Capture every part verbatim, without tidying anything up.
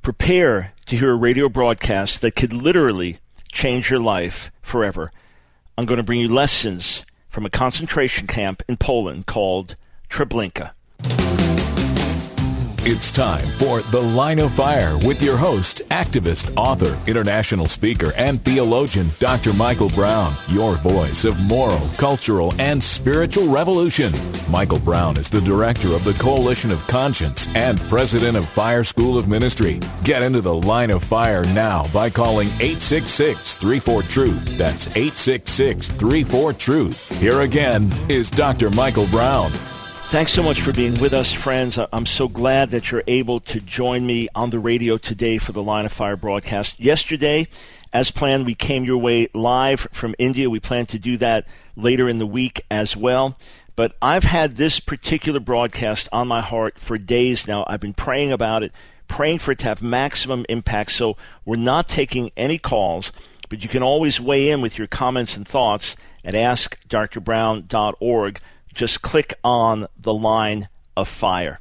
Prepare to hear a radio broadcast that could literally change your life forever. I'm going to bring you lessons from a concentration camp in Poland called Treblinka. It's time for The Line of Fire with your host, activist, author, international speaker, and theologian, Doctor Michael Brown, your voice of moral, cultural, and spiritual revolution. Michael Brown is the director of the Coalition of Conscience and president of Fire School of Ministry. Get into The Line of Fire now by calling eight six six, three four, truth. That's eight six six, three four, truth. Here again is Doctor Michael Brown. Thanks so much for being with us, friends. I'm so glad that you're able to join me on the radio today for the Line of Fire broadcast. Yesterday, as planned, we came your way live from India. We plan to do that later in the week as well. But I've had this particular broadcast on my heart for days now. I've been praying about it, praying for it to have maximum impact. So we're not taking any calls, but you can always weigh in with your comments and thoughts at ask dr brown dot org. Just click on the Line of Fire.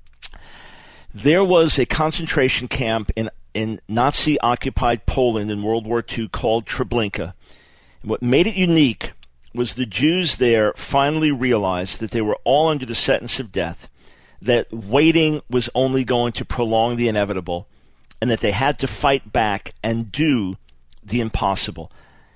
There was a concentration camp in, in Nazi-occupied Poland in World War Two called Treblinka. And what made it unique was the Jews there finally realized that they were all under the sentence of death, that waiting was only going to prolong the inevitable, and that they had to fight back and do the impossible.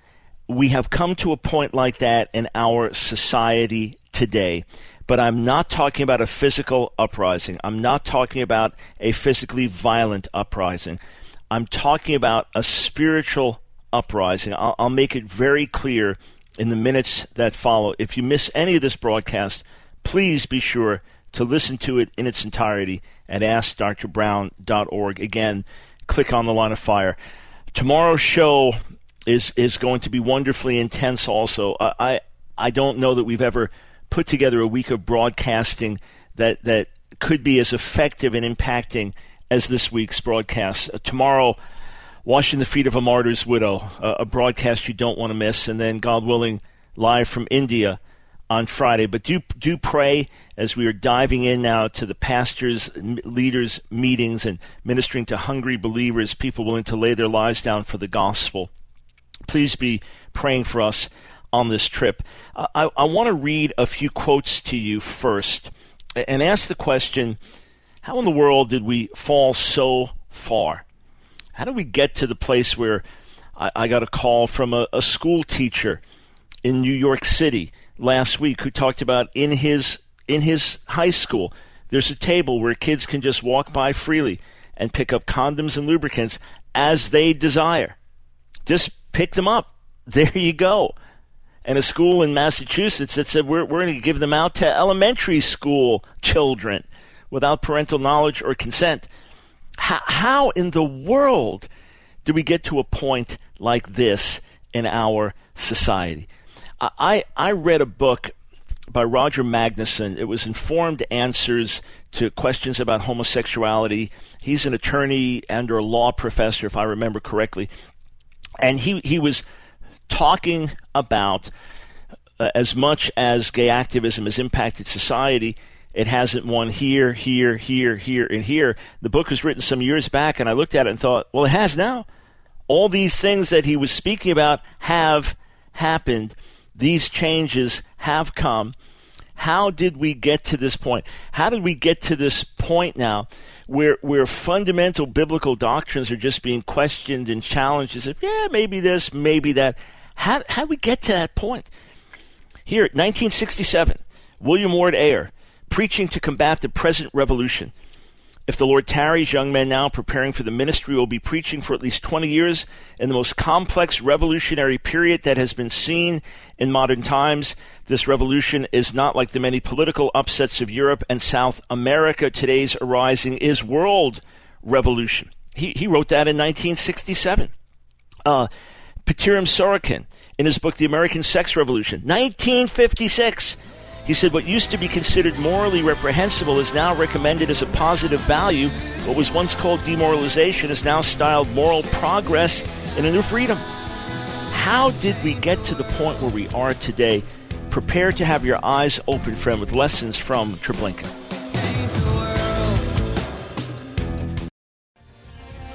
We have come to a point like that in our society today, but I'm not talking about a physical uprising. I'm not talking about a physically violent uprising. I'm talking about a spiritual uprising. I'll, I'll make it very clear in the minutes that follow. If you miss any of this broadcast, please be sure to listen to it in its entirety at ask dr brown dot org. Again, click on the Line of Fire. Tomorrow's show is is going to be wonderfully intense also. I, I, I don't know that we've ever put together a week of broadcasting that, that could be as effective and impacting as this week's broadcast. Uh, tomorrow, Washing the Feet of a Martyr's Widow, uh, a broadcast you don't want to miss, and then, God willing, live from India on Friday. But do do pray as we are diving in now to the pastors, leaders, meetings, and ministering to hungry believers, people willing to lay their lives down for the gospel. Please be praying for us on this trip. Uh, I, I want to read a few quotes to you first and ask the question, how in the world did we fall so far? How did we get to the place where I, I got a call from a, a school teacher in New York City last week who talked about in his in his high school, there's a table where kids can just walk by freely and pick up condoms and lubricants as they desire. Just pick them up. There you go. And a school in Massachusetts that said we're, we're going to give them out to elementary school children without parental knowledge or consent. How, how in the world do we get to a point like this in our society? I, I read a book by Roger Magnuson. It was Informed Answers to Questions about Homosexuality. He's an attorney and or a law professor, if I remember correctly. And he, he was talking about uh, as much as gay activism has impacted society, it hasn't won here, here, here, here, and here. The book was written some years back, and I looked at it and thought, well, it has now. All these things that he was speaking about have happened. These changes have come. How did we get to this point? How did we get to this point now where where fundamental biblical doctrines are just being questioned and challenged as if, yeah, maybe this, maybe that. How how did we get to that point? Here, nineteen sixty-seven, William Ward Ayer, preaching to combat the present revolution. If the Lord tarries, young men now preparing for the ministry will be preaching for at least twenty years in the most complex revolutionary period that has been seen in modern times. This revolution is not like the many political upsets of Europe and South America. Today's arising is world revolution. He, he wrote that in nineteen sixty-seven. Uh, Petirim Sorokin, in his book, The American Sex Revolution, nineteen fifty-six. He said, what used to be considered morally reprehensible is now recommended as a positive value. What was once called demoralization is now styled moral progress in a new freedom. How did we get to the point where we are today? Prepare to have your eyes open, friend, with lessons from Treblinka.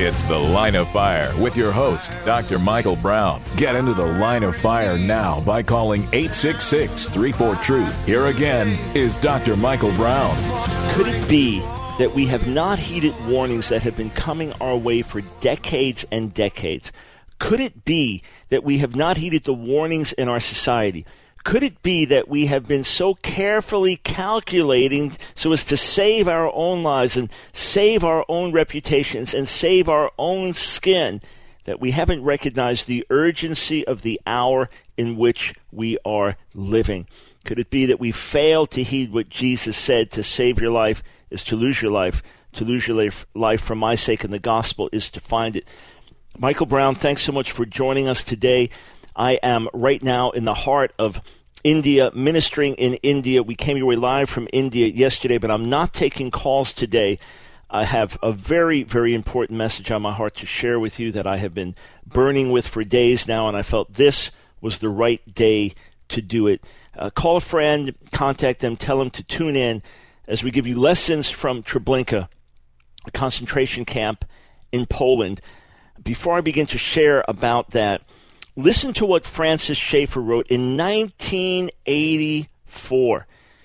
It's The Line of Fire with your host, Doctor Michael Brown. Get into the line of fire now by calling eight six six, three four, TRUTH. Here again is Doctor Michael Brown. Could it be that we have not heeded warnings that have been coming our way for decades and decades? Could it be that we have not heeded the warnings in our society? Could it be that we have been so carefully calculating so as to save our own lives and save our own reputations and save our own skin that we haven't recognized the urgency of the hour in which we are living? Could it be that we failed to heed what Jesus said, to save your life is to lose your life, to lose your life, life for my sake, and the gospel is to find it? Michael Brown, thanks so much for joining us today. I am right now in the heart of India, ministering in India. We came your way live from India yesterday, but I'm not taking calls today. I have a very, very important message on my heart to share with you that I have been burning with for days now, and I felt this was the right day to do it. Uh, call a friend, contact them, tell them to tune in as we give you lessons from Treblinka, a concentration camp in Poland. Before I begin to share about that, listen to what Francis Schaeffer wrote in nineteen eighty-four.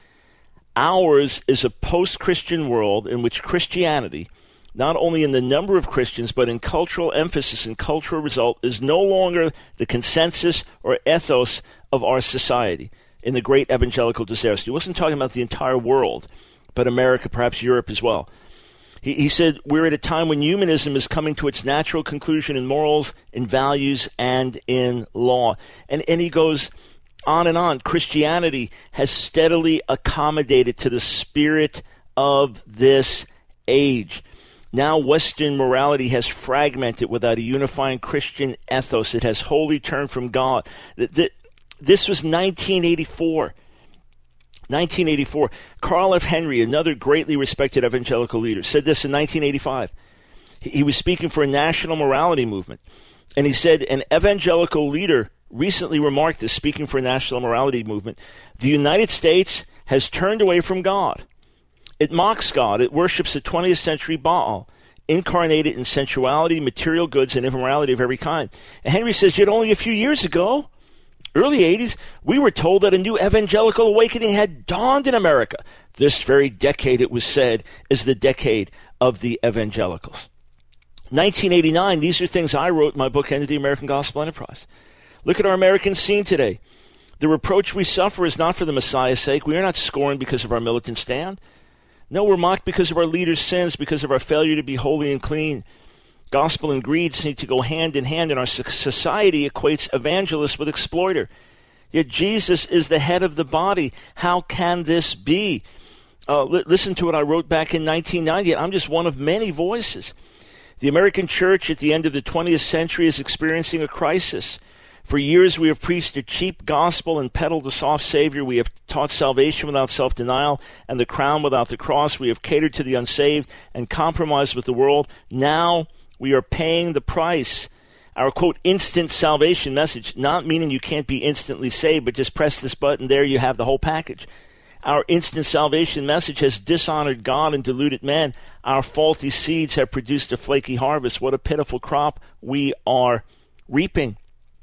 Ours is a post-Christian world in which Christianity, not only in the number of Christians, but in cultural emphasis and cultural result, is no longer the consensus or ethos of our society in the great evangelical disaster. He wasn't talking about the entire world, but America, perhaps Europe as well. He, he said, we're at a time when humanism is coming to its natural conclusion in morals, in values, and in law. And, and he goes on and on. Christianity has steadily accommodated to the spirit of this age. Now Western morality has fragmented without a unifying Christian ethos. It has wholly turned from God. This was nineteen eighty-four. nineteen eighty-four. Carl F. Henry, another greatly respected evangelical leader, said this in nineteen eighty-five. He was speaking for a national morality movement. And he said, an evangelical leader recently remarked this, speaking for a national morality movement, the United States has turned away from God. It mocks God. It worships a twentieth century Baal, incarnated in sensuality, material goods, and immorality of every kind. And Henry says, yet only a few years ago, early eighties, we were told that a new evangelical awakening had dawned in America. This very decade, it was said, is the decade of the evangelicals. nineteen eighty-nine, these are things I wrote in my book, End of the American Gospel Enterprise. Look at our American scene today. The reproach we suffer is not for the Messiah's sake. We are not scorned because of our militant stand. No, we're mocked because of our leaders' sins, because of our failure to be holy and clean. Gospel and greed need to go hand in hand, and our society equates evangelist with exploiter. Yet Jesus is the head of the body. How can this be? Uh, li- listen to what I wrote back in nineteen ninety. I'm just one of many voices. The American church at the end of the twentieth century is experiencing a crisis. For years we have preached a cheap gospel and peddled a soft Savior. We have taught salvation without self-denial and the crown without the cross. We have catered to the unsaved and compromised with the world. Now we are paying the price. Our, quote, instant salvation message, not meaning you can't be instantly saved, but just press this button, there you have the whole package. Our instant salvation message has dishonored God and deluded man. Our faulty seeds have produced a flaky harvest. What a pitiful crop we are reaping.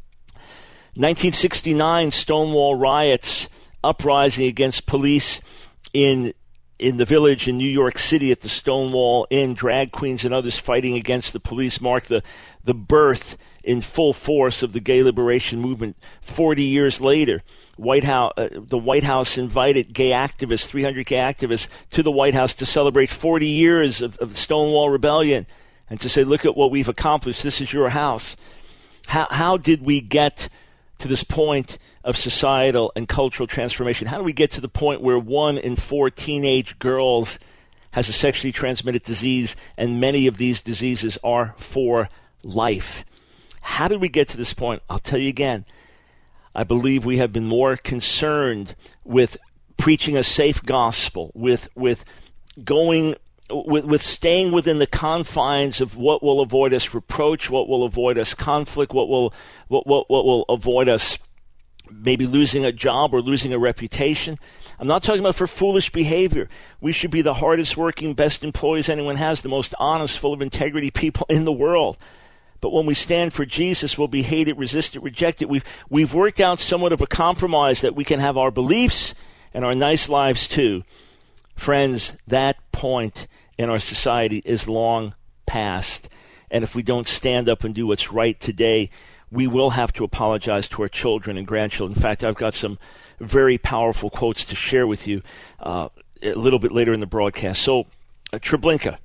nineteen sixty-nine, Stonewall riots, uprising against police in in the Village in New York City at the Stonewall Inn. Drag queens and others fighting against the police marked the, the birth in full force of the gay liberation movement. Forty years later, White House, uh, the White House invited gay activists, three hundred gay activists, to the White House to celebrate forty years of, of the Stonewall Rebellion and to say, look at what we've accomplished. This is your house. How, how did we get to this point of societal and cultural transformation? How do we get to the point where one in four teenage girls has a sexually transmitted disease, and many of these diseases are for life? How did we get to this point? I'll tell you again. I believe we have been more concerned with preaching a safe gospel, with with going with with staying within the confines of what will avoid us reproach, what will avoid us conflict, what will what what, what will avoid us maybe losing a job or losing a reputation. I'm not talking about for foolish behavior. We should be the hardest working, best employees anyone has, the most honest, full of integrity people in the world. But when we stand for Jesus, we'll be hated, resisted, rejected. We've, we've worked out somewhat of a compromise that we can have our beliefs and our nice lives too. Friends, that point in our society is long past. And if we don't stand up and do what's right today, we will have to apologize to our children and grandchildren. In fact, I've got some very powerful quotes to share with you uh, a little bit later in the broadcast. So, uh, Treblinka.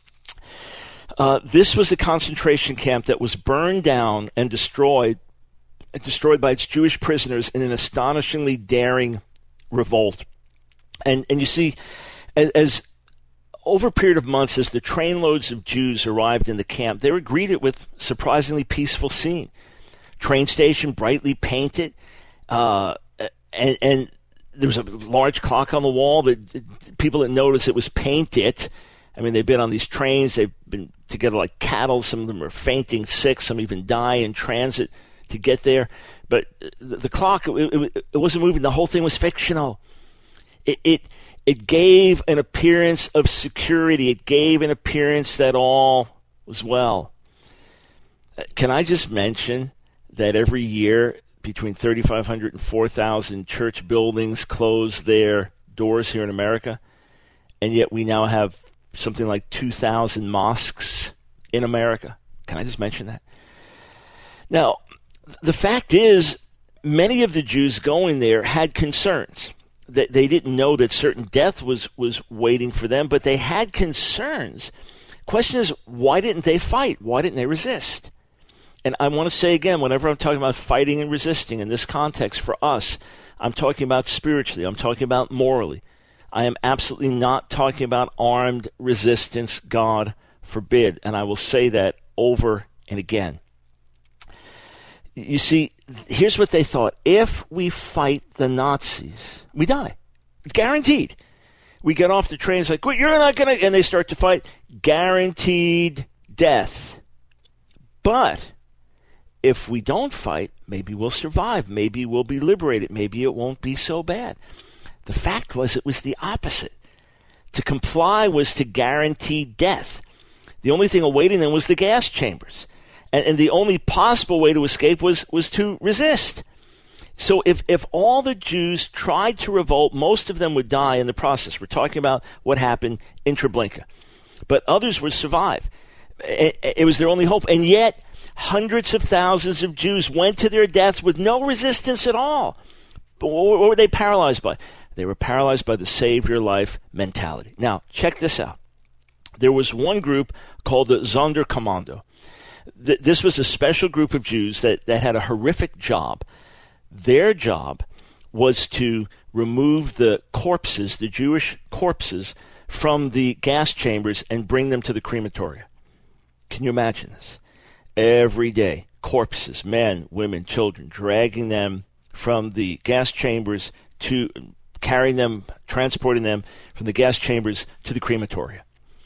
Uh, this was a concentration camp that was burned down and destroyed, destroyed by its Jewish prisoners in an astonishingly daring revolt. And and you see, as, as over a period of months, as the trainloads of Jews arrived in the camp, they were greeted with surprisingly peaceful scene. Train station brightly painted, uh, and, and there was a large clock on the wall that people that noticed it was painted. I mean, they've been on these trains, they've been together like cattle. Some of them are fainting sick, some even die in transit to get there. But the, the clock, it, it, it wasn't moving. The whole thing was fictional. It, it it gave an appearance of security. It gave an appearance that all was well. Can I just mention that every year between thirty-five hundred and four thousand church buildings close their doors here in America, and yet we now have something like two thousand mosques in America? Can I just mention that? Now, the fact is, many of the Jews going there had concerns. That they didn't know that certain death was, was waiting for them, but they had concerns. Question is, why didn't they fight? Why didn't they resist? And I want to say again, whenever I'm talking about fighting and resisting in this context for us, I'm talking about spiritually. I'm talking about morally. I am absolutely not talking about armed resistance. God forbid. And I will say that over and again. You see, here's what they thought. If we fight the Nazis, we die. It's guaranteed. We get off the train, it's like, well, you're not going to, and they start to fight. Guaranteed death. But if we don't fight, maybe we'll survive. Maybe we'll be liberated. Maybe it won't be so bad. The fact was, it was the opposite. To comply was to guarantee death. The only thing awaiting them was the gas chambers. And, and the only possible way to escape was, was to resist. So if, if all the Jews tried to revolt, most of them would die in the process. We're talking about what happened in Treblinka. But others would survive. It, it was their only hope. And yet, hundreds of thousands of Jews went to their deaths with no resistance at all. But what were they paralyzed by? They were paralyzed by the save your life mentality. Now, check this out. There was one group called the Sonderkommando. Th- this was a special group of Jews that, that had a horrific job. Their job was to remove the corpses, the Jewish corpses, from the gas chambers and bring them to the crematoria. Can you imagine this? Every day, corpses, men, women, children, dragging them from the gas chambers to carrying them, transporting them from the gas chambers to the crematoria.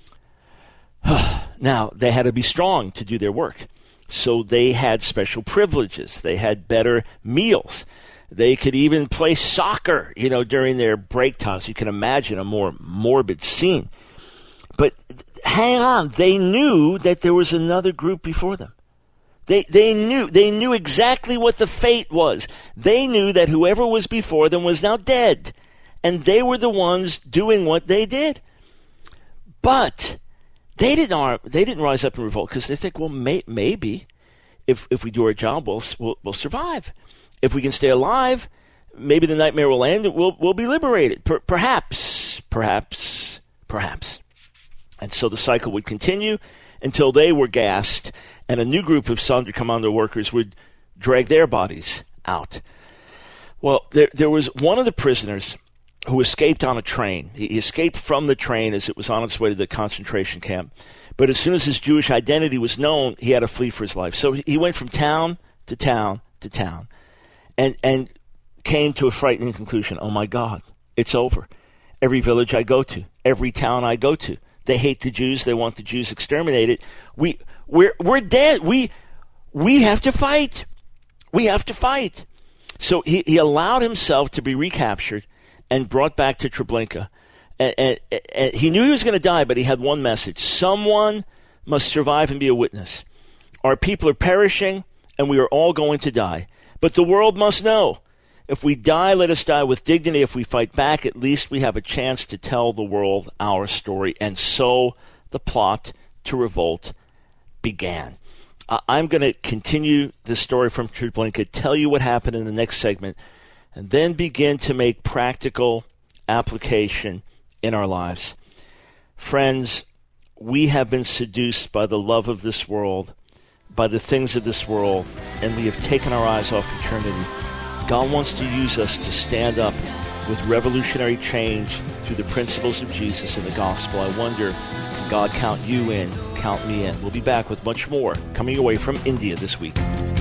Now, they had to be strong to do their work. So they had special privileges. They had better meals. They could even play soccer, you know, during their break times. You can imagine a more morbid scene. But hang on, they knew that there was another group before them. They they knew they knew exactly what the fate was. They knew that whoever was before them was now dead. And they were the ones doing what they did. But they didn't they didn't rise up and revolt because they think, well, may, maybe if if we do our job, we'll, we'll we'll survive. If we can stay alive, maybe the nightmare will end. We'll we'll be liberated. Per, perhaps, perhaps, perhaps. And so the cycle would continue until they were gassed, and a new group of Sonderkommando workers would drag their bodies out. Well, there there was one of the prisoners who escaped on a train. He escaped from the train as it was on its way to the concentration camp. But as soon as his Jewish identity was known, he had to flee for his life. So he went from town to town to town and, and came to a frightening conclusion. Oh, my God, it's over. Every village I go to, every town I go to, they hate the Jews. They want the Jews exterminated. We, we're, we're dead. We, we have to fight. We have to fight. So he, he allowed himself to be recaptured and brought back to Treblinka. And, and, and he knew he was going to die, but he had one message. Someone must survive and be a witness. Our people are perishing, and we are all going to die. But the world must know. If we die, let us die with dignity. If we fight back, at least we have a chance to tell the world our story. And so the plot to revolt began. Uh, I'm going to continue the story from Treblinka, tell you what happened in the next segment, and then begin to make practical application in our lives. Friends, we have been seduced by the love of this world, by the things of this world, and we have taken our eyes off eternity. God wants to use us to stand up with revolutionary change through the principles of Jesus and the gospel. I wonder, can God count you in, count me in? We'll be back with much more coming away from India this week.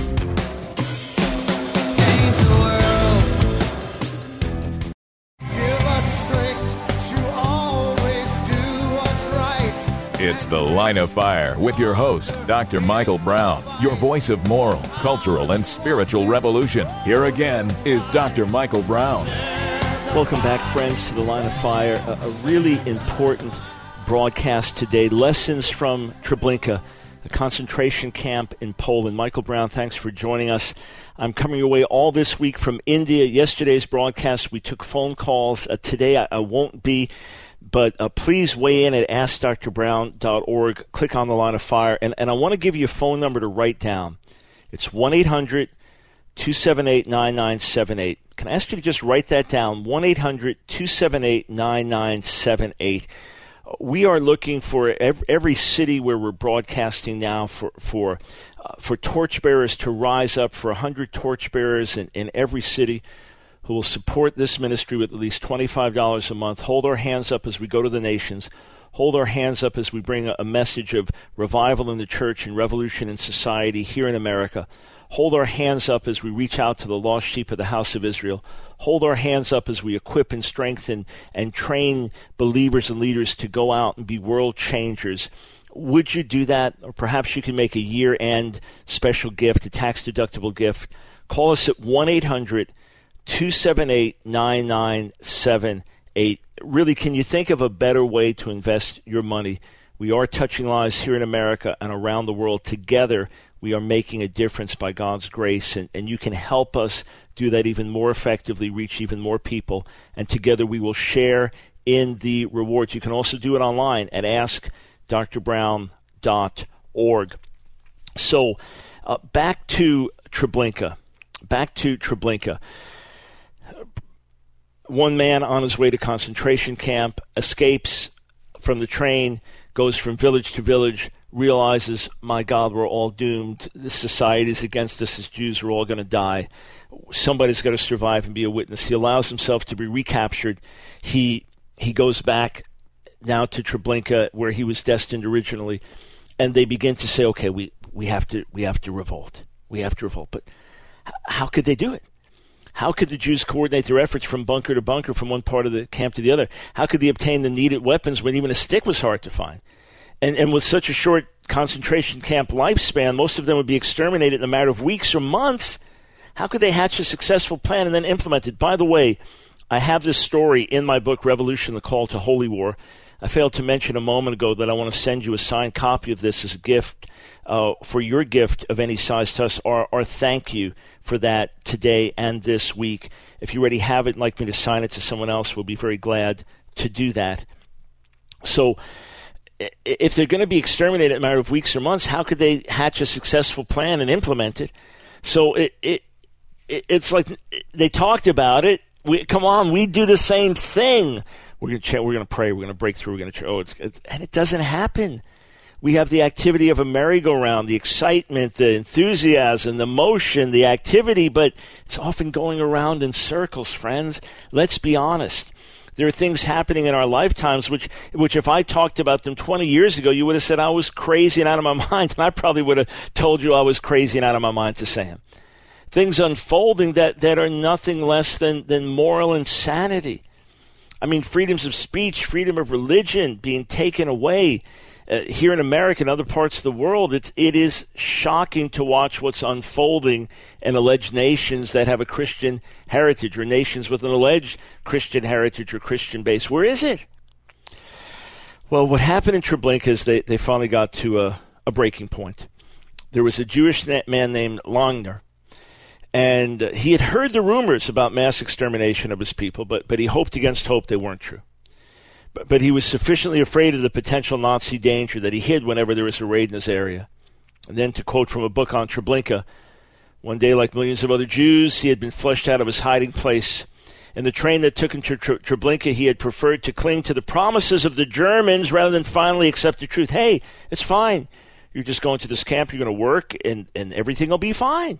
It's The Line of Fire with your host, Doctor Michael Brown, your voice of moral, cultural, and spiritual revolution. Here again is Doctor Michael Brown. Welcome back, friends, to The Line of Fire. A, a really important broadcast today. Lessons from Treblinka, a concentration camp in Poland. Michael Brown, thanks for joining us. I'm coming your way all this week from India. Yesterday's broadcast, we took phone calls. Uh, today, I, I won't be. But uh, please weigh in at ask dr brown dot org. Click on The Line of Fire. And, and I want to give you a phone number to write down. It's one eight hundred two seven eight nine nine seven eight. Can I ask you to just write that down? one eight hundred two seven eight nine nine seven eight. We are looking for every, every city where we're broadcasting now for for, uh, for torchbearers to rise up, for one hundred torchbearers in, in every city who will support this ministry with at least twenty-five dollars a month. Hold our hands up as we go to the nations. Hold our hands up as we bring a, a message of revival in the church and revolution in society here in America. Hold our hands up as we reach out to the lost sheep of the house of Israel. Hold our hands up as we equip and strengthen and train believers and leaders to go out and be world changers. Would you do that? Or perhaps you can make a year-end special gift, a tax-deductible gift. Call us at one eight hundred two seven eight nine nine seven eight. Really, can you think of a better way to invest your money? We are touching lives here in America and around the world. Together, we are making a difference by God's grace, and, and you can help us do that even more effectively, reach even more people, and together we will share in the rewards. You can also do it online at ask dr brown dot org. So, uh, back to Treblinka. Back to Treblinka. One man on his way to concentration camp escapes from the train, goes from village to village, realizes, my God, we're all doomed. This society is against us as Jews. We're all going to die. Somebody's got to survive and be a witness. He allows himself to be recaptured. He he goes back now to Treblinka, where he was destined originally, and they begin to say, okay, we, we have to we have to revolt. We have to revolt. But how could they do it? How could the Jews coordinate their efforts from bunker to bunker, from one part of the camp to the other? How could they obtain the needed weapons when even a stick was hard to find? And and with such a short concentration camp lifespan, most of them would be exterminated in a matter of weeks or months. How could they hatch a successful plan and then implement it? By the way, I have this story in my book, Revolution, The Call to Holy War. I failed to mention a moment ago that I want to send you a signed copy of this as a gift uh, for your gift of any size to us, or, or thank you for that today and this week. If you already have it and like me to sign it to someone else, we'll be very glad to do that. So if they're going to be exterminated in a matter of weeks or months, how could they hatch a successful plan and implement it? So it, it, it it's like they talked about it. We, come on, we do the same thing. We're going to we're going to pray. We're going to break through. We're going to oh, it's, it's and it doesn't happen. We have the activity of a merry-go-round, the excitement, the enthusiasm, the motion, the activity, but it's often going around in circles, friends. Let's be honest. There are things happening in our lifetimes which, which if I talked about them twenty years ago, you would have said I was crazy and out of my mind, and I probably would have told you I was crazy and out of my mind to say them. Things unfolding that, that are nothing less than, than moral insanity. I mean, freedoms of speech, freedom of religion being taken away. Uh, here in America and other parts of the world, it's, it is shocking to watch what's unfolding in alleged nations that have a Christian heritage, or nations with an alleged Christian heritage or Christian base. Where is it? Well, what happened in Treblinka is they, they finally got to a, a breaking point. There was a Jewish man named Langner, and uh, he had heard the rumors about mass extermination of his people, but, but he hoped against hope they weren't true. But, but he was sufficiently afraid of the potential Nazi danger that he hid whenever there was a raid in his area. And then, to quote from a book on Treblinka, one day, like millions of other Jews, he had been flushed out of his hiding place. In the train that took him to Tre- Treblinka, he had preferred to cling to the promises of the Germans rather than finally accept the truth. Hey, it's fine. You're just going to this camp, you're going to work, and, and everything will be fine.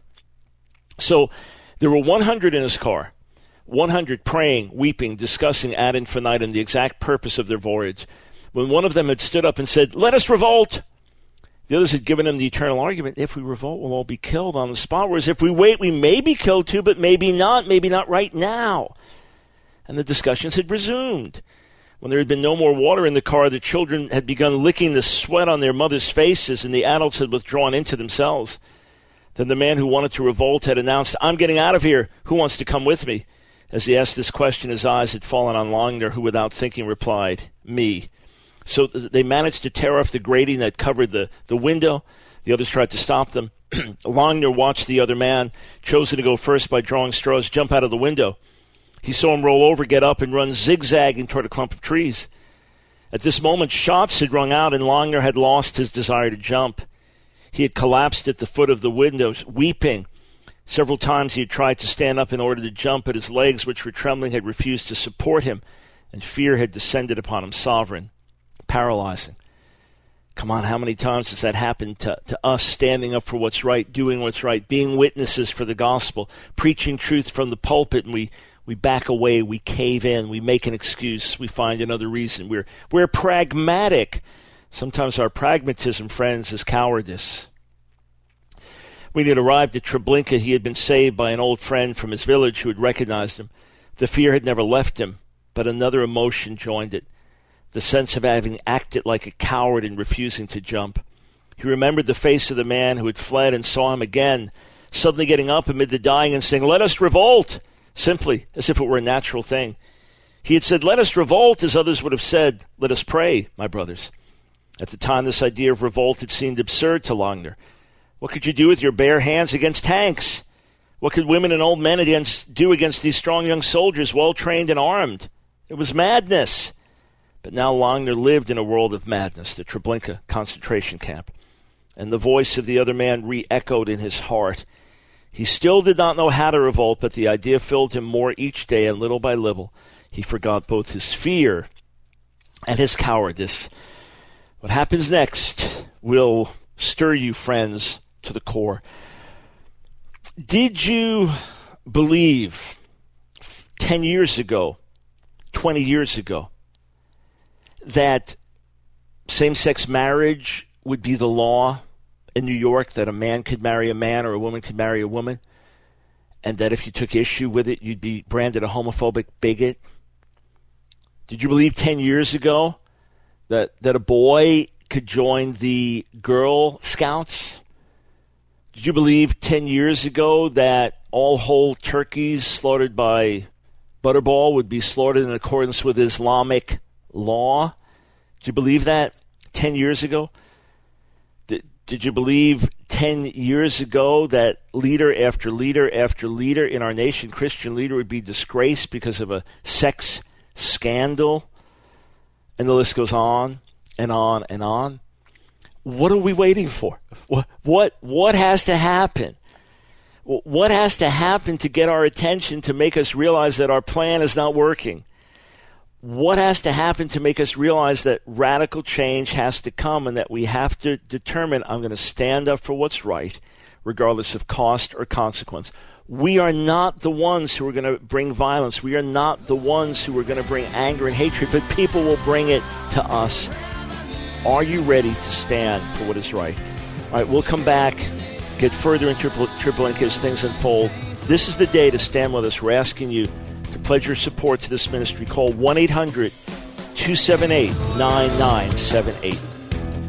So there were one hundred in his car. one hundred praying, weeping, discussing ad infinitum the exact purpose of their voyage. When one of them had stood up and said, "Let us revolt," the others had given him the eternal argument, if we revolt, we'll all be killed on the spot, whereas if we wait, we may be killed too, but maybe not, maybe not right now. And the discussions had resumed. When there had been no more water in the car, the children had begun licking the sweat on their mothers' faces, and the adults had withdrawn into themselves. Then the man who wanted to revolt had announced, "I'm getting out of here. Who wants to come with me?" As he asked this question, his eyes had fallen on Langner, who, without thinking, replied, "Me." So they managed to tear off the grating that covered the, the window. The others tried to stop them. Langner watched the other man, chosen to go first by drawing straws, jump out of the window. He saw him roll over, get up, and run zigzagging toward a clump of trees. At this moment, shots had rung out, and Langner had lost his desire to jump. He had collapsed at the foot of the window, weeping. Several times he had tried to stand up in order to jump, but his legs, which were trembling, had refused to support him, and fear had descended upon him, sovereign, paralyzing. Come on, how many times has that happened to, to us, standing up for what's right, doing what's right, being witnesses for the gospel, preaching truth from the pulpit, and we, we back away, we cave in, we make an excuse, we find another reason. We're, we're pragmatic. Sometimes our pragmatism, friends, is cowardice. When he had arrived at Treblinka, he had been saved by an old friend from his village who had recognized him. The fear had never left him, but another emotion joined it, the sense of having acted like a coward in refusing to jump. He remembered the face of the man who had fled and saw him again, suddenly getting up amid the dying and saying, "Let us revolt," simply, as if it were a natural thing. He had said, "Let us revolt," as others would have said, "Let us pray, my brothers." At the time, this idea of revolt had seemed absurd to Langner. What could you do with your bare hands against tanks? What could women and old men against, do against these strong young soldiers, well-trained and armed? It was madness. But now Langner lived in a world of madness, the Treblinka concentration camp. And the voice of the other man re-echoed in his heart. He still did not know how to revolt, but the idea filled him more each day, and little by little, he forgot both his fear and his cowardice. What happens next will stir you, friends, to the core. Did you believe ten years ago, twenty years ago, that same-sex marriage would be the law in New York, that a man could marry a man or a woman could marry a woman, and that if you took issue with it, you'd be branded a homophobic bigot? Did you believe ten years ago that, that a boy could join the Girl Scouts? Did you believe ten years ago that all whole turkeys slaughtered by Butterball would be slaughtered in accordance with Islamic law? Did you believe that ten years ago? Did, did you believe ten years ago that leader after leader after leader in our nation, Christian leader, would be disgraced because of a sex scandal? And the list goes on and on and on. What are we waiting for? What, what, what has to happen? What has to happen to get our attention, to make us realize that our plan is not working? What has to happen to make us realize that radical change has to come, and that we have to determine, I'm going to stand up for what's right, regardless of cost or consequence? We are not the ones who are going to bring violence. We are not the ones who are going to bring anger and hatred, but people will bring it to us. Are you ready to stand for what is right? All right, we'll come back, get further into Treblinka as things unfold. This is the day to stand with us. We're asking you to pledge your support to this ministry. Call one eight hundred two seven eight nine nine seven eight.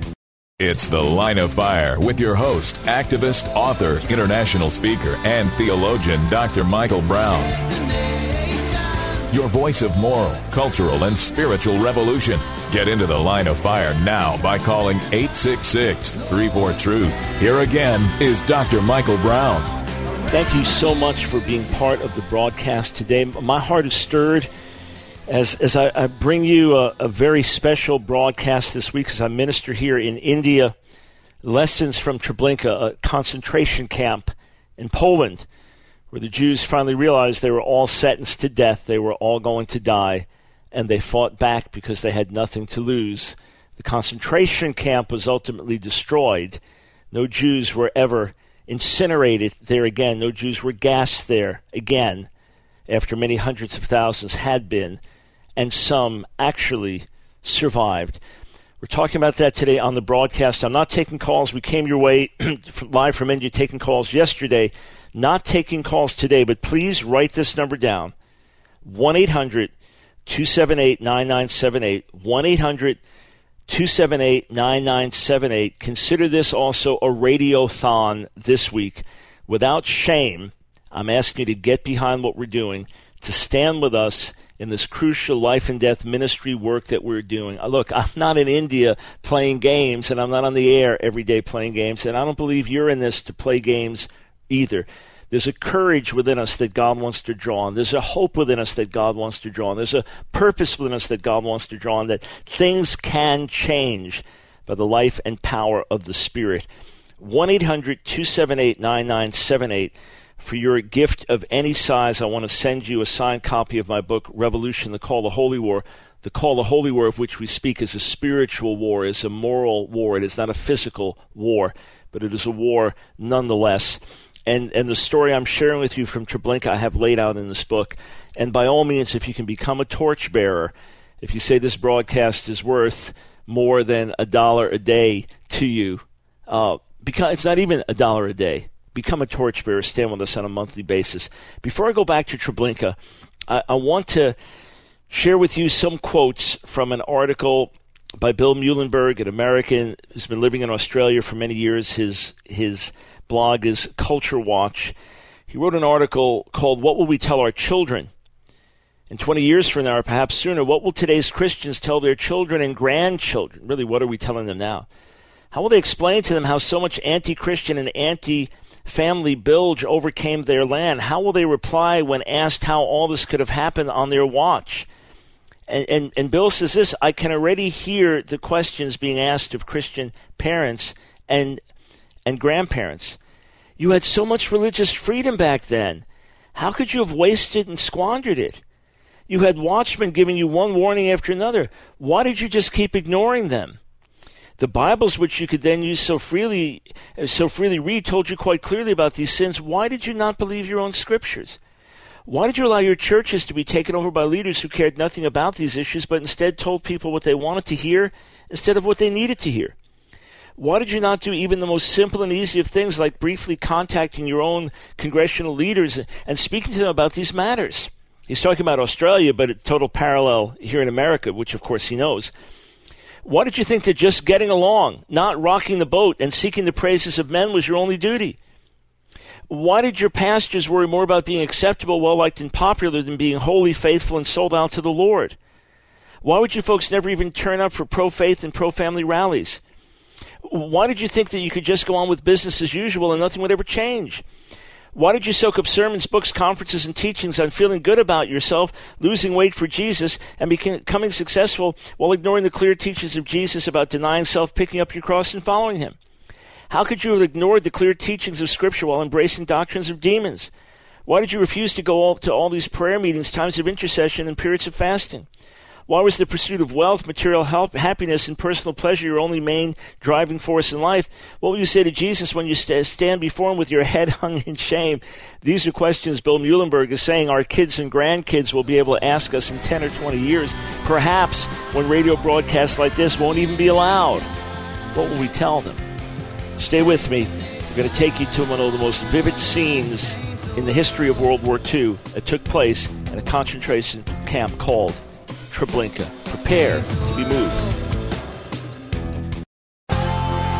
It's The Line of Fire with your host, activist, author, international speaker, and theologian, Doctor Michael Brown. Your voice of moral, cultural, and spiritual revolution. Get into The Line of Fire now by calling eight six six, three four, truth. Here again is Doctor Michael Brown. Thank you so much for being part of the broadcast today. My heart is stirred As as I, I bring you a, a very special broadcast this week as I minister here in India, lessons from Treblinka, a concentration camp in Poland, where the Jews finally realized they were all sentenced to death, they were all going to die, and they fought back because they had nothing to lose. The concentration camp was ultimately destroyed. No Jews were ever incinerated there again. No Jews were gassed there again, after many hundreds of thousands had been, and some actually survived. We're talking about that today on the broadcast. I'm not taking calls. We came your way live from India, taking calls yesterday. Not taking calls today, but please write this number down. one eight hundred two seven eight nine nine seven eight. one eight hundred two seven eight nine nine seven eight. Consider this also a radiothon this week. Without shame, I'm asking you to get behind what we're doing, to stand with us in this crucial life and death ministry work that we're doing. Look, I'm not in India playing games, and I'm not on the air every day playing games, and I don't believe you're in this to play games either. There's a courage within us that God wants to draw on. There's a hope within us that God wants to draw on. There's a purpose within us that God wants to draw on, that things can change by the life and power of the Spirit. one eight hundred two seven eight nine nine seven eight. For your gift of any size, I want to send you a signed copy of my book, Revolution, The Call to Holy War. The Call to Holy War of which we speak is a spiritual war, is a moral war. It is not a physical war, but it is a war nonetheless. And and the story I'm sharing with you from Treblinka I have laid out in this book. And by all means, if you can become a torchbearer, if you say this broadcast is worth more than a dollar a day to you, uh, because it's not even a dollar a day. Become a torchbearer. Stand with us on a monthly basis. Before I go back to Treblinka, I, I want to share with you some quotes from an article by Bill Muhlenberg, an American who's been living in Australia for many years. His his blog is Culture Watch. He wrote an article called "What Will We Tell Our Children?" In twenty years from now, or perhaps sooner, what will today's Christians tell their children and grandchildren? Really, what are we telling them now? How will they explain to them how so much anti-Christian and anti-family bilge overcame their land? How will they reply when asked how all this could have happened on their watch? And, and, and Bill says this: I can already hear the questions being asked of Christian parents and and grandparents. You had so much religious freedom back then. How could you have wasted and squandered it? You had watchmen giving you one warning after another. Why did you just keep ignoring them? The Bibles, which you could then use so freely, so freely read, told you quite clearly about these sins. Why did you not believe your own scriptures? Why did you allow your churches to be taken over by leaders who cared nothing about these issues, but instead told people what they wanted to hear instead of what they needed to hear? Why did you not do even the most simple and easy of things, like briefly contacting your own congressional leaders and speaking to them about these matters? He's talking about Australia, but a total parallel here in America, which of course he knows. Why did you think that just getting along, not rocking the boat, and seeking the praises of men was your only duty? Why did your pastors worry more about being acceptable, well-liked, and popular than being holy, faithful, and sold out to the Lord? Why would you folks never even turn up for pro-faith and pro-family rallies? Why did you think that you could just go on with business as usual and nothing would ever change? Why did you soak up sermons, books, conferences, and teachings on feeling good about yourself, losing weight for Jesus, and becoming successful while ignoring the clear teachings of Jesus about denying self, picking up your cross, and following him? How could you have ignored the clear teachings of Scripture while embracing doctrines of demons? Why did you refuse to go all, to all these prayer meetings, times of intercession, and periods of fasting? Why was the pursuit of wealth, material health, happiness, and personal pleasure your only main driving force in life? What will you say to Jesus when you st- stand before him with your head hung in shame? These are questions Bill Muhlenberg is saying our kids and grandkids will be able to ask us in ten or twenty years, perhaps when radio broadcasts like this won't even be allowed. What will we tell them? Stay with me. We're going to take you to one of the most vivid scenes in the history of World War Two that took place in a concentration camp called Treblinka. Prepare to be moved.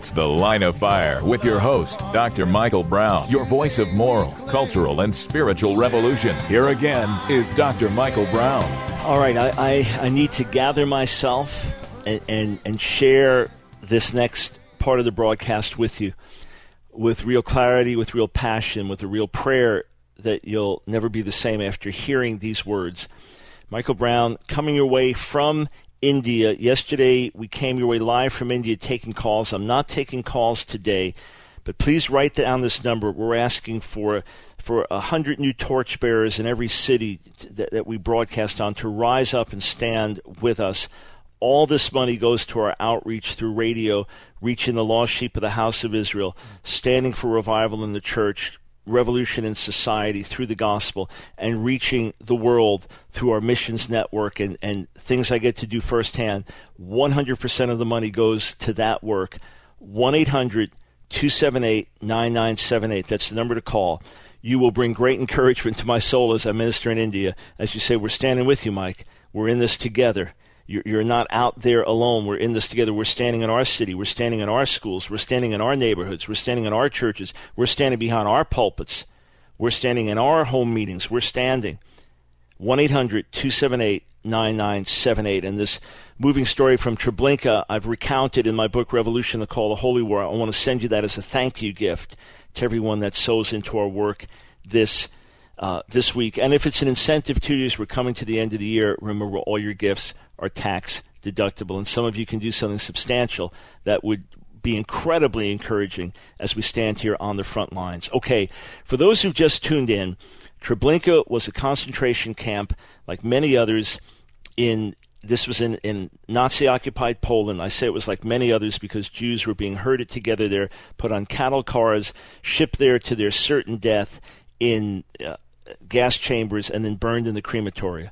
It's The Line of Fire with your host, Doctor Michael Brown, your voice of moral, cultural, and spiritual revolution. Here again is Doctor Michael Brown. All right, I, I, I need to gather myself and, and, and share this next part of the broadcast with you with real clarity, with real passion, with a real prayer that you'll never be the same after hearing these words. Michael Brown, coming your way from India. Yesterday, we came your way live from India taking calls. I'm not taking calls today, but please write down this number. We're asking for for a hundred new torchbearers in every city that, that we broadcast on to rise up and stand with us. All this money goes to our outreach through radio, reaching the lost sheep of the house of Israel, standing for revival in the church, revolution in society through the gospel, and reaching the world through our missions network and, and things I get to do firsthand. one hundred percent of the money goes to that work. one eight hundred two seven eight nine nine seven eight. That's the number to call. You will bring great encouragement to my soul as I minister in India. As you say, we're standing with you, Mike. We're in this together. You're, you're not out there alone. We're in this together. We're standing in our city. We're standing in our schools. We're standing in our neighborhoods. We're standing in our churches. We're standing behind our pulpits. We're standing in our home meetings. We're standing. one eight hundred two seven eight nine nine seven eight. And this moving story from Treblinka, I've recounted in my book, Revolution, The Call to Holy War. I want to send you that as a thank you gift to everyone that sows into our work this uh, this week. And if it's an incentive to you as we're coming to the end of the year, remember all your gifts are tax deductible, and some of you can do something substantial that would be incredibly encouraging as we stand here on the front lines. Okay, for those who've just tuned in, Treblinka was a concentration camp like many others in, this was in, in Nazi-occupied Poland. I say it was like many others because Jews were being herded together there, put on cattle cars, shipped there to their certain death in uh, gas chambers, and then burned in the crematoria.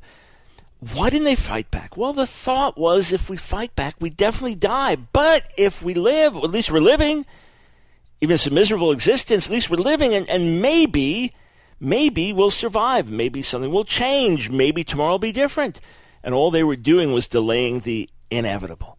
Why didn't they fight back? Well, the thought was if we fight back, we definitely die. But if we live, at least we're living, even if it's a miserable existence, at least we're living, and, and maybe, maybe we'll survive. Maybe something will change. Maybe tomorrow will be different. And all they were doing was delaying the inevitable.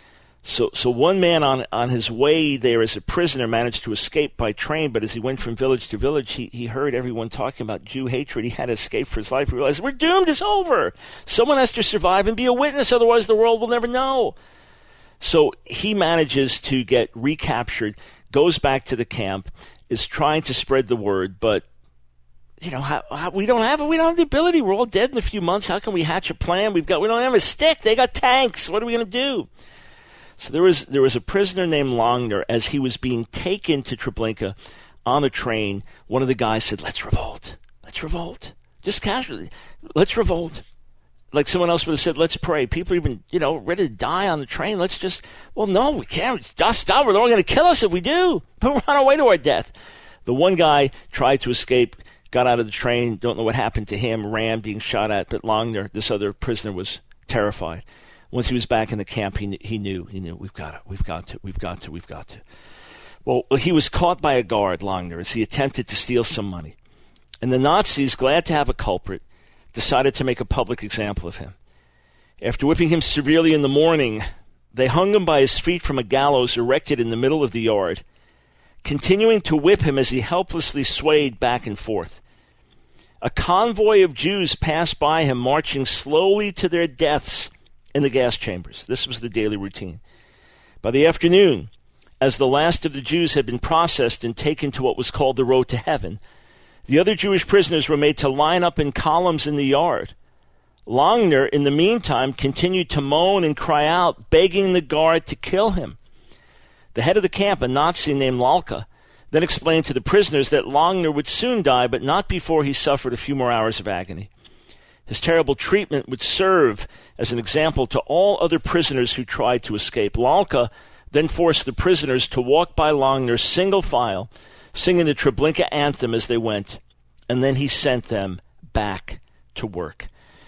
So so one man on, on his way there as a prisoner managed to escape by train, but as he went from village to village, he, he heard everyone talking about Jew hatred. He had to escape for his life. He realized, we're doomed, it's over. Someone has to survive and be a witness, otherwise the world will never know. So he manages to get recaptured, goes back to the camp, is trying to spread the word, but you know, how, how, we don't have it. We don't have the ability. We're all dead in a few months. How can we hatch a plan? We've got we don't have a stick. They got tanks. What are we going to do? So there was there was a prisoner named Longner. As he was being taken to Treblinka on the train, one of the guys said, let's revolt. Let's revolt. Just casually. Let's revolt. Like someone else would have said, let's pray. People are even, you know, ready to die on the train. Let's just, well, no, we can't. Just stop. They're only going to kill us if we do. But we're on our way to our death. The one guy tried to escape, got out of the train, don't know what happened to him, ran, being shot at. But Longner, this other prisoner, was terrified. Once he was back in the camp, he he knew, he knew, we've got to, we've got to, we've got to, we've got to. Well, he was caught by a guard, Longner, as he attempted to steal some money. And the Nazis, glad to have a culprit, decided to make a public example of him. After whipping him severely in the morning, they hung him by his feet from a gallows erected in the middle of the yard, continuing to whip him as he helplessly swayed back and forth. A convoy of Jews passed by him, marching slowly to their deaths in the gas chambers. This was the daily routine. By the afternoon, as the last of the Jews had been processed and taken to what was called the road to heaven, the other Jewish prisoners were made to line up in columns in the yard. Longner, in the meantime, continued to moan and cry out, begging the guard to kill him. The head of the camp, a Nazi named Lalka, then explained to the prisoners that Longner would soon die, but not before he suffered a few more hours of agony. His terrible treatment would serve as an example to all other prisoners who tried to escape. Lalka then forced the prisoners to walk by Longner single file, singing the Treblinka anthem as they went, and then he sent them back to work.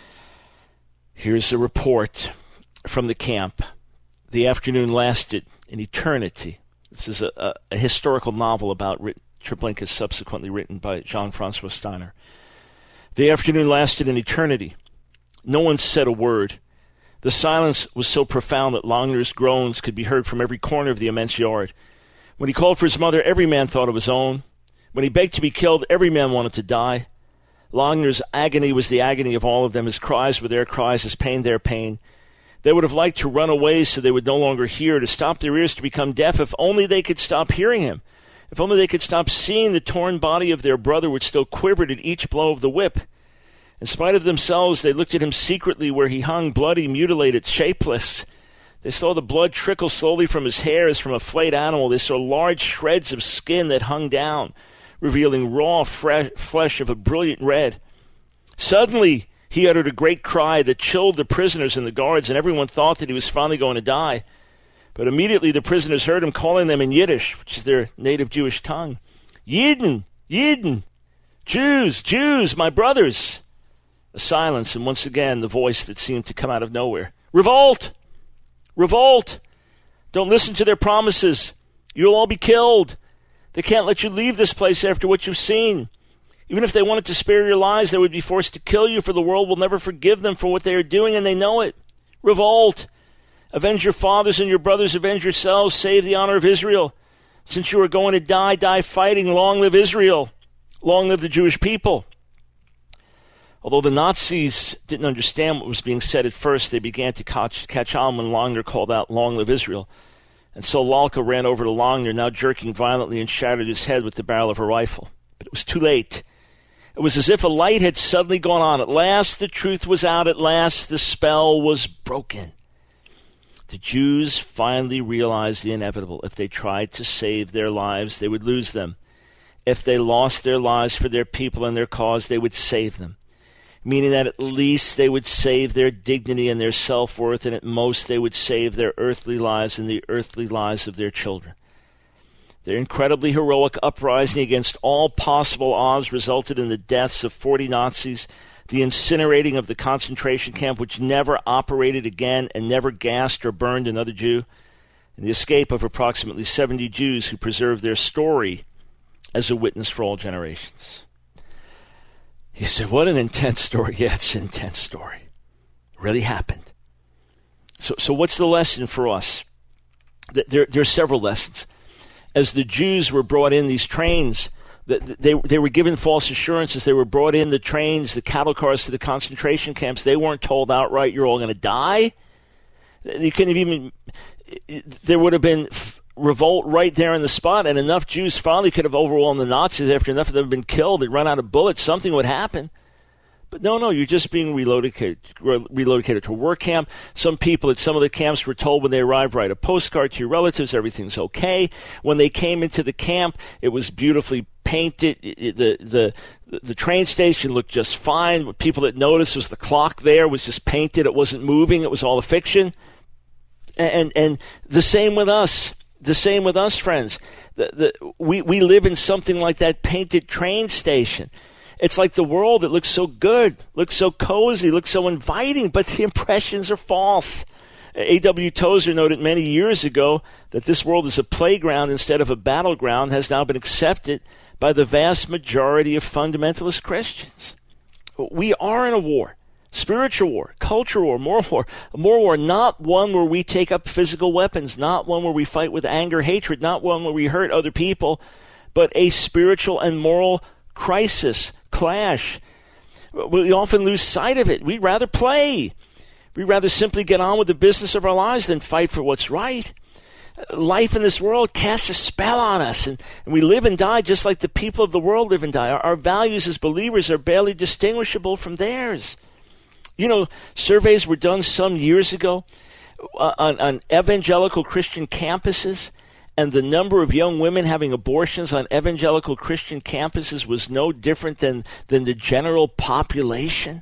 Here's a report from the camp. The afternoon lasted an eternity. This is a, a, a historical novel about written, Treblinka, subsequently written by Jean-Francois Steiner. The afternoon lasted an eternity. No one said a word. The silence was so profound that Longner's groans could be heard from every corner of the immense yard. When he called for his mother, every man thought of his own. When he begged to be killed, every man wanted to die. Longner's agony was the agony of all of them. His cries were their cries, his pain their pain. They would have liked to run away so they would no longer hear, to stop their ears, to become deaf, if only they could stop hearing him. If only they could stop seeing the torn body of their brother, which still quivered at each blow of the whip. In spite of themselves, they looked at him secretly where he hung, bloody, mutilated, shapeless. They saw the blood trickle slowly from his hair as from a flayed animal. They saw large shreds of skin that hung down, revealing raw fresh flesh of a brilliant red. Suddenly, he uttered a great cry that chilled the prisoners and the guards, and everyone thought that he was finally going to die. But immediately the prisoners heard him calling them in Yiddish, which is their native Jewish tongue. Yidden, Yidden, Jews, Jews, my brothers. A silence, and once again the voice that seemed to come out of nowhere. Revolt! Revolt! Don't listen to their promises. You'll all be killed. They can't let you leave this place after what you've seen. Even if they wanted to spare your lives, they would be forced to kill you, for the world will never forgive them for what they are doing, and they know it. Revolt! Avenge your fathers and your brothers, avenge yourselves, save the honor of Israel. Since you are going to die, die fighting. Long live Israel. Long live the Jewish people. Although the Nazis didn't understand what was being said at first, they began to catch, catch on when Longner called out, "Long live Israel." And so Lalka ran over to Longner, now jerking violently, and shattered his head with the barrel of a rifle. But it was too late. It was as if a light had suddenly gone on. At last the truth was out. At last the spell was broken. The Jews finally realized the inevitable. If they tried to save their lives, they would lose them. If they lost their lives for their people and their cause, they would save them. Meaning that at least they would save their dignity and their self-worth, and at most they would save their earthly lives and the earthly lives of their children. Their incredibly heroic uprising against all possible odds resulted in the deaths of forty Nazis, the incinerating of the concentration camp, which never operated again and never gassed or burned another Jew, and the escape of approximately seventy Jews who preserved their story as a witness for all generations. He said, what an intense story. Yeah, it's an intense story. It really happened. So so what's the lesson for us? There, there are several lessons. As the Jews were brought in these trains, they, they were given false assurances. They were brought in the trains, the cattle cars to the concentration camps. They weren't told outright, you're all going to die. You couldn't have even, there would have been revolt right there in the spot, and enough Jews finally could have overwhelmed the Nazis after enough of them had been killed. They'd run out of bullets. Something would happen. But no, no, you're just being relocated, relocated to a work camp. Some people at some of the camps were told when they arrived, write a postcard to your relatives, everything's okay. When they came into the camp, it was beautifully painted. It, the, the, the train station looked just fine. What people had noticed was the clock there was just painted. It wasn't moving. It was all a fiction. And, and the same with us. The same with us, friends. The, the, we, we live in something like that painted train station. It's like the world. It looks so good, looks so cozy, looks so inviting, but the impressions are false. A W Tozer noted many years ago that this world is a playground instead of a battleground has now been accepted by the vast majority of fundamentalist Christians. We are in a war. Spiritual war, cultural war, moral war, a moral war, not one where we take up physical weapons, not one where we fight with anger, hatred, not one where we hurt other people, but a spiritual and moral crisis, clash. We often lose sight of it. We'd rather play. We'd rather simply get on with the business of our lives than fight for what's right. Life in this world casts a spell on us, and, and we live and die just like the people of the world live and die. Our, our values as believers are barely distinguishable from theirs. You know, surveys were done some years ago uh, on, on evangelical Christian campuses, and the number of young women having abortions on evangelical Christian campuses was no different than, than the general population.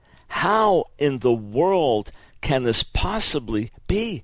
How in the world can this possibly be?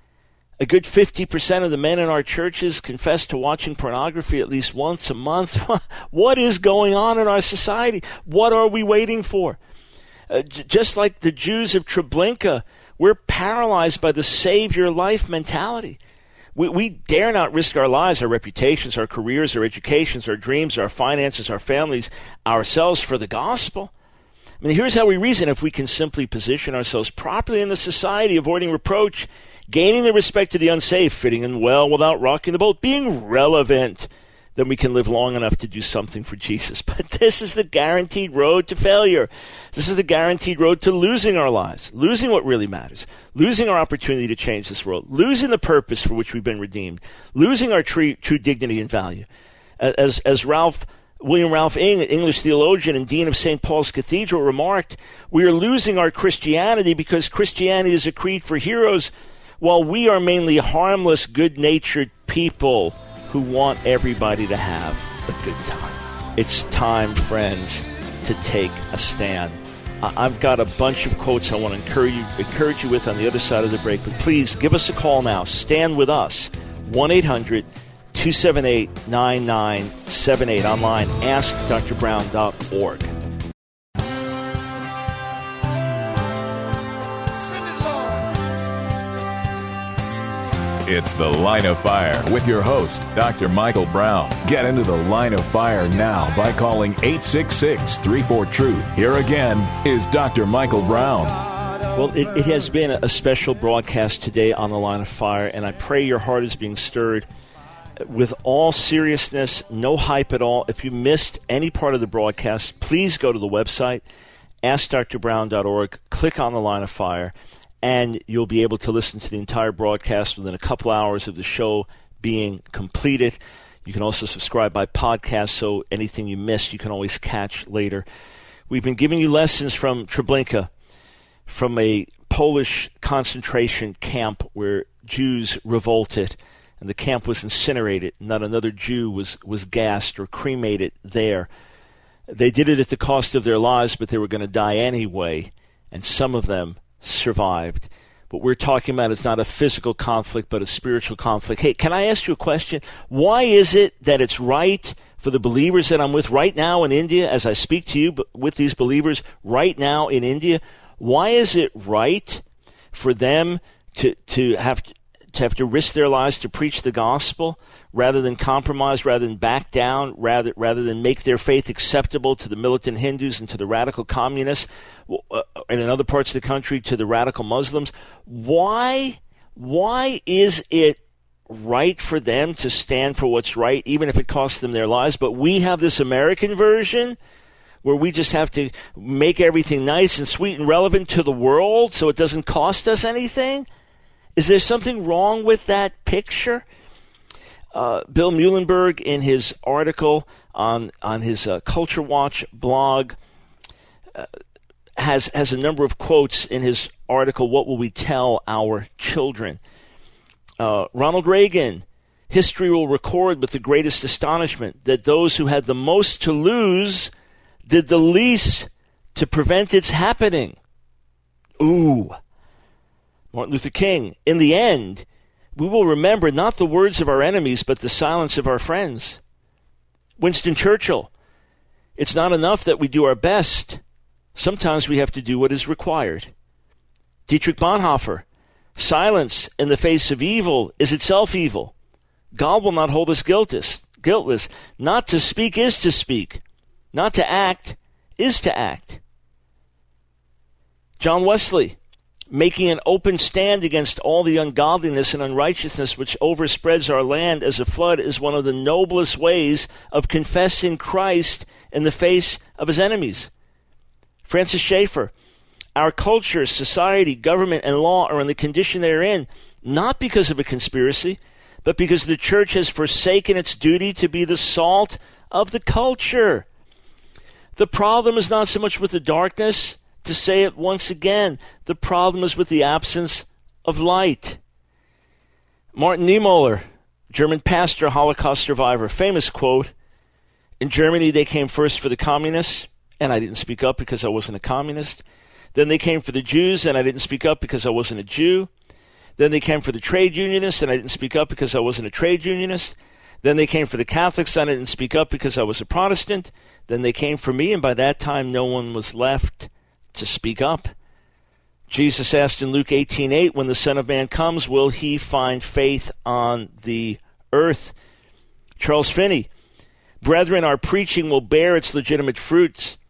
A good fifty percent of the men in our churches confess to watching pornography at least once a month. What is going on in our society? What are we waiting for? Uh, j- just like the Jews of Treblinka, we're paralyzed by the save your life mentality. We, we dare not risk our lives, our reputations, our careers, our educations, our dreams, our finances, our families, ourselves for the gospel. I mean, here's how we reason. If we can simply position ourselves properly in the society, avoiding reproach, gaining the respect of the unsafe, fitting in well without rocking the boat, being relevant, then we can live long enough to do something for Jesus. But this is the guaranteed road to failure. This is the guaranteed road to losing our lives, losing what really matters, losing our opportunity to change this world, losing the purpose for which we've been redeemed, losing our true, true dignity and value. As, as Ralph William Ralph Ing, English theologian and dean of Saint Paul's Cathedral, remarked, we are losing our Christianity because Christianity is a creed for heroes, while we are mainly harmless, good-natured people who want everybody to have a good time. It's time, friends, to take a stand. I've got a bunch of quotes I want to encourage you, encourage you with on the other side of the break, but please give us a call now. Stand with us. one eight hundred two seven eight nine nine seven eight. Online, ask dr brown dot org. It's The Line of Fire with your host, Doctor Michael Brown. Get into the Line of Fire now by calling eight six six, three four, truth. Here again is Doctor Michael Brown. Well, it, it has been a special broadcast today on The Line of Fire, and I pray your heart is being stirred. With all seriousness, no hype at all. If you missed any part of the broadcast, please go to the website, ask dr brown dot org, click on The Line of Fire, and you'll be able to listen to the entire broadcast within a couple hours of the show being completed. You can also subscribe by podcast, so anything you missed you can always catch later. We've been giving you lessons from Treblinka, from a Polish concentration camp where Jews revolted, and the camp was incinerated. Not another Jew was, was gassed or cremated there. They did it at the cost of their lives, but they were going to die anyway, and some of them survived. What we're talking about is not a physical conflict, but a spiritual conflict. Hey, can I ask you a question? Why is it that it's right for the believers that I'm with right now in India, as I speak to you, but with these believers right now in India, why is it right for them to, to have to, to have to risk their lives to preach the gospel rather than compromise, rather than back down, rather rather than make their faith acceptable to the militant Hindus and to the radical communists, uh, and in other parts of the country to the radical Muslims? Why, why is it right for them to stand for what's right, even if it costs them their lives? But we have this American version where we just have to make everything nice and sweet and relevant to the world so it doesn't cost us anything? Is there something wrong with that picture? Uh, Bill Muhlenberg, in his article on on his uh, Culture Watch blog, uh, has has a number of quotes in his article, What Will We Tell Our Children? Uh, Ronald Reagan, history will record with the greatest astonishment that those who had the most to lose did the least to prevent its happening. Ooh. Martin Luther King, in the end, we will remember not the words of our enemies, but the silence of our friends. Winston Churchill, it's not enough that we do our best. Sometimes we have to do what is required. Dietrich Bonhoeffer, silence in the face of evil is itself evil. God will not hold us guiltless. guiltless. Not to speak is to speak. Not to act is to act. John Wesley, making an open stand against all the ungodliness and unrighteousness which overspreads our land as a flood, is one of the noblest ways of confessing Christ in the face of his enemies. Francis Schaeffer, our culture, society, government, and law are in the condition they are in, not because of a conspiracy, but because the church has forsaken its duty to be the salt of the culture. The problem is not so much with the darkness. To say it once again, the problem is with the absence of light. Martin Niemöller, German pastor, Holocaust survivor, famous quote, in Germany they came first for the communists, and I didn't speak up because I wasn't a communist. Then they came for the Jews, and I didn't speak up because I wasn't a Jew. Then they came for the trade unionists, and I didn't speak up because I wasn't a trade unionist. Then they came for the Catholics, and I didn't speak up because I was a Protestant. Then they came for me, and by that time no one was left to speak up. Jesus asked in Luke eighteen eight, when the Son of Man comes, will he find faith on the earth? Charles Finney, brethren, our preaching will bear its legitimate fruits.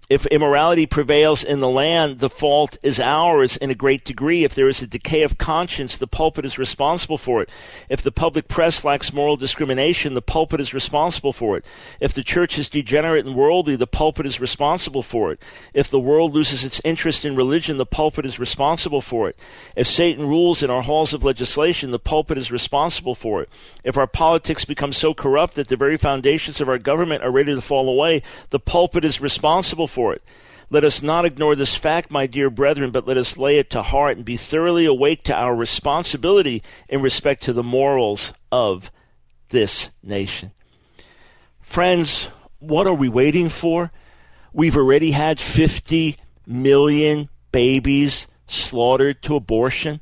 If immorality prevails in the land, the fault is ours in a great degree. If there is a decay of conscience, the pulpit is responsible for it. If the public press lacks moral discrimination, the pulpit is responsible for it. If the church is degenerate and worldly, the pulpit is responsible for it. If the world loses its interest in religion, the pulpit is responsible for it. If Satan rules in our halls of legislation, the pulpit is responsible for it. If our politics become so corrupt that the very foundations of our government are ready to fall away, the pulpit is responsible for it. Let us not ignore this fact, my dear brethren, but let us lay it to heart and be thoroughly awake to our responsibility in respect to the morals of this nation. Friends, what are we waiting for? We've already had fifty million babies slaughtered to abortion.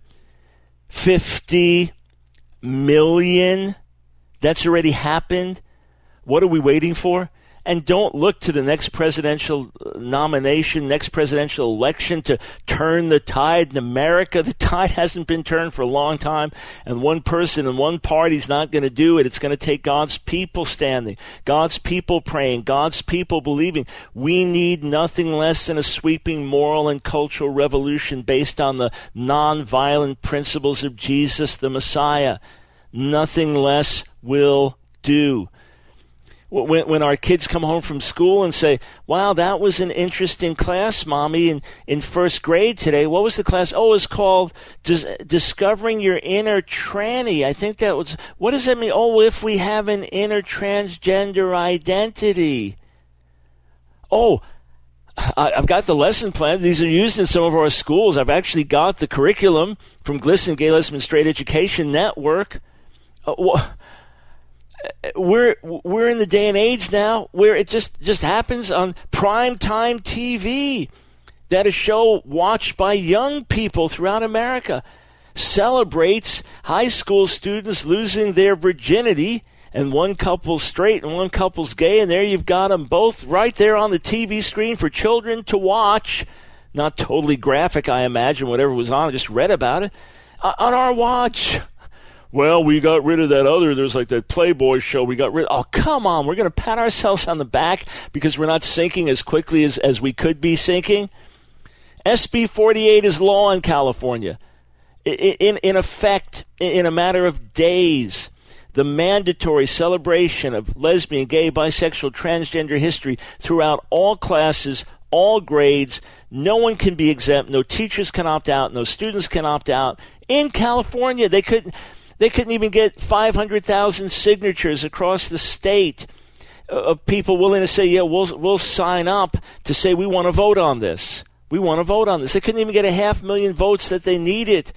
fifty million. That's already happened. What are we waiting for? And don't look to the next presidential nomination, next presidential election to turn the tide in America. The tide hasn't been turned for a long time, and one person and one party is not going to do it. It's going to take God's people standing, God's people praying, God's people believing. We need nothing less than a sweeping moral and cultural revolution based on the nonviolent principles of Jesus, the Messiah. Nothing less will do. When, when our kids come home from school and say, wow, that was an interesting class, Mommy, in, in first grade today. What was the class? Oh, it was called Dis- Discovering Your Inner Tranny. I think that was, what does that mean? Oh, if we have an inner transgender identity. Oh, I, I've got the lesson plan. These are used in some of our schools. I've actually got the curriculum from GLSEN, Gay, Lesbian, Straight Education Network. Uh, wh- We're we're in the day and age now where it just, just happens on primetime T V that a show watched by young people throughout America celebrates high school students losing their virginity, and one couple's straight and one couple's gay, and there you've got them both right there on the T V screen for children to watch. Not totally graphic, I imagine, whatever was on. I just read about it uh, on our watch. Well, we got rid of that other, there's like that Playboy show, we got rid of, oh, come on, we're going to pat ourselves on the back because we're not sinking as quickly as, as we could be sinking. S B forty-eight is law in California. In, in, in effect, in a matter of days, the mandatory celebration of lesbian, gay, bisexual, transgender history throughout all classes, all grades. No one can be exempt. No teachers can opt out. No students can opt out. In California, they couldn't... They couldn't even get five hundred thousand signatures across the state of people willing to say, yeah, we'll we'll sign up to say we want to vote on this. We want to vote on this. They couldn't even get a half million votes that they needed.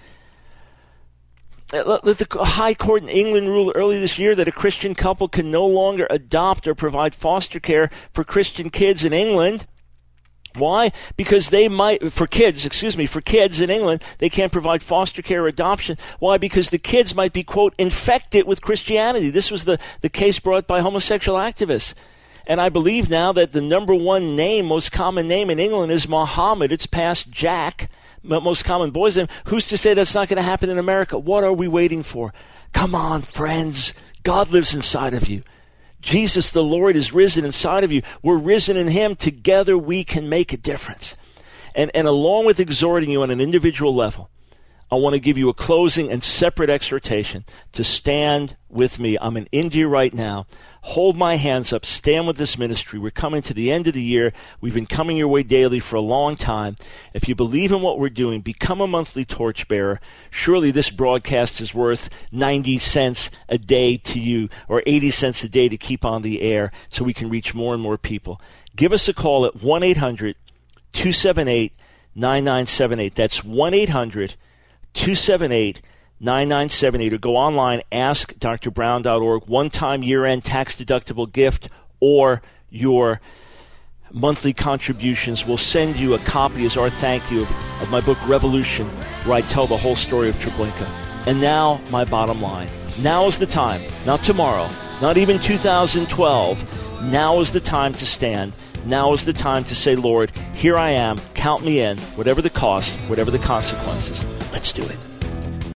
Let the High Court in England rule early this year that a Christian couple can no longer adopt or provide foster care for Christian kids in England. Why? Because they might, for kids, excuse me, for kids in England, they can't provide foster care or adoption. Why? Because the kids might be, quote, infected with Christianity. This was the, the case brought by homosexual activists. And I believe now that the number one name, most common name in England is Muhammad. It's past Jack, most common boy's name. Who's to say that's not going to happen in America? What are we waiting for? Come on, friends. God lives inside of you. Jesus, the Lord, is risen inside of you. We're risen in him. Together we can make a difference. And, and along with exhorting you on an individual level, I want to give you a closing and separate exhortation to stand with me. I'm in India right now. Hold my hands up. Stand with this ministry. We're coming to the end of the year. We've been coming your way daily for a long time. If you believe in what we're doing, become a monthly torchbearer. Surely this broadcast is worth ninety cents a day to you, or eighty cents a day to keep on the air so we can reach more and more people. Give us a call at one eight hundred two seven eight nine nine seven eight. That's one eight hundred two seven eight nine nine seven eight, or go online, ask d r brown dot org, one-time year-end tax-deductible gift, or your monthly contributions. We'll send you a copy as our thank you of, of my book, Revolution, where I tell the whole story of Treblinka. And now, my bottom line. Now is the time, not tomorrow, not even two thousand twelve. Now is the time to stand. Now is the time to say, Lord, here I am, count me in, whatever the cost, whatever the consequences. Let's do it.